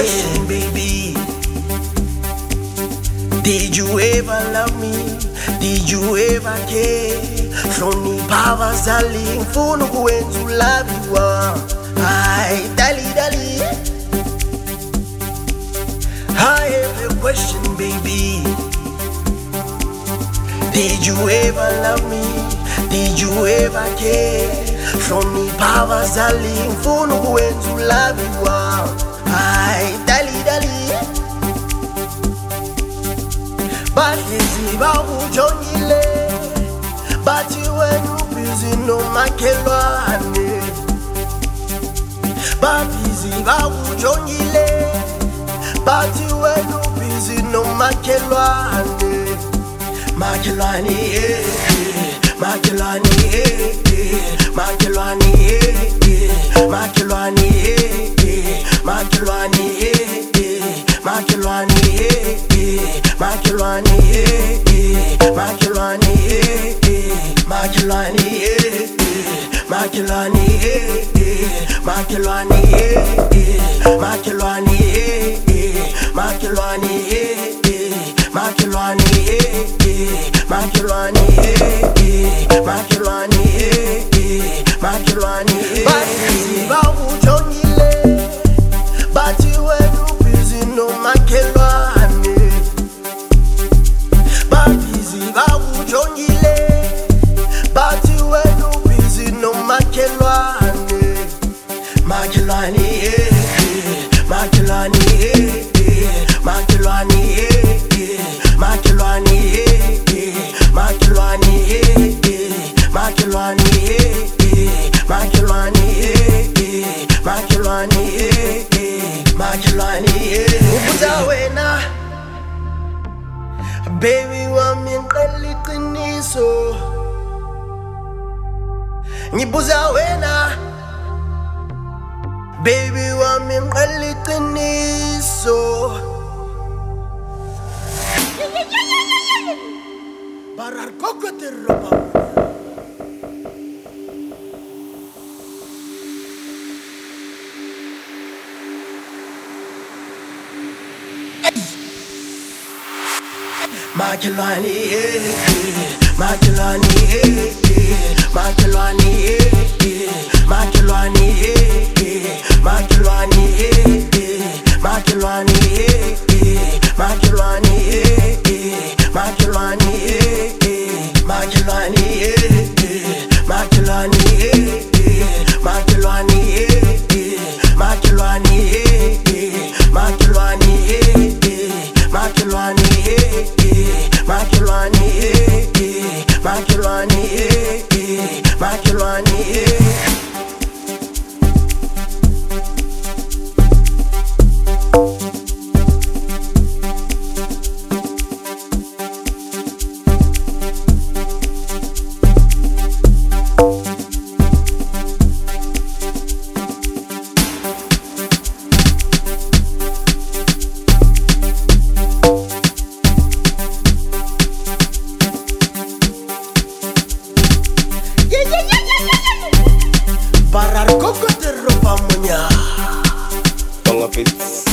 question, baby. Did you ever love me? Did you ever care? Hlonipha abazali ngifuna ukwenza ulabiwa. Ay, dali. I have a question, baby. Did you ever love me? Did you ever care? Hlonipha abazali ngifuna ukwenza ulabiwa. Ay, dali. Bahlezi bakujongile bathi wena ubhizi nomakhelwane. Babhizi bakujongile bathi wena ubhizi nomakhelwane. Makhelwane makhelwane makhelwane makhelwane makhelwane makhelwane Makhelwane, Makhelwane, Makhelwane, Makhelwane, Makhelwane, Makhelwane, Makhelwane, Makhelwane, Makhelwane, Makhelwane, Makhelwane. Bathi bakujongile bathi wena ubhizi nomakhelwane. Bakujongile bathi wena ubhizi nomakhelwane. Makhelwane makhelwane makhelwane makhelwane makhelwane makhelwane makhelwane makhelwane makhelwane. Ubuza wena baby wami ngiqela iqiniso. Ngibuza wena baby wami ngiqela iqiniso. Barar kokoterroba Makhelwane, Makhelwane, Makhelwane, Makhelwane, Makhelwane, Makhelwane, Makhelwane, Makhelwane, Makhelwane, Makhelwane, Makhelwane, Makhelwane, Makhelwane, Makhelwane, Makhelwane. Barar kokoterroba munya. Tonga Beats.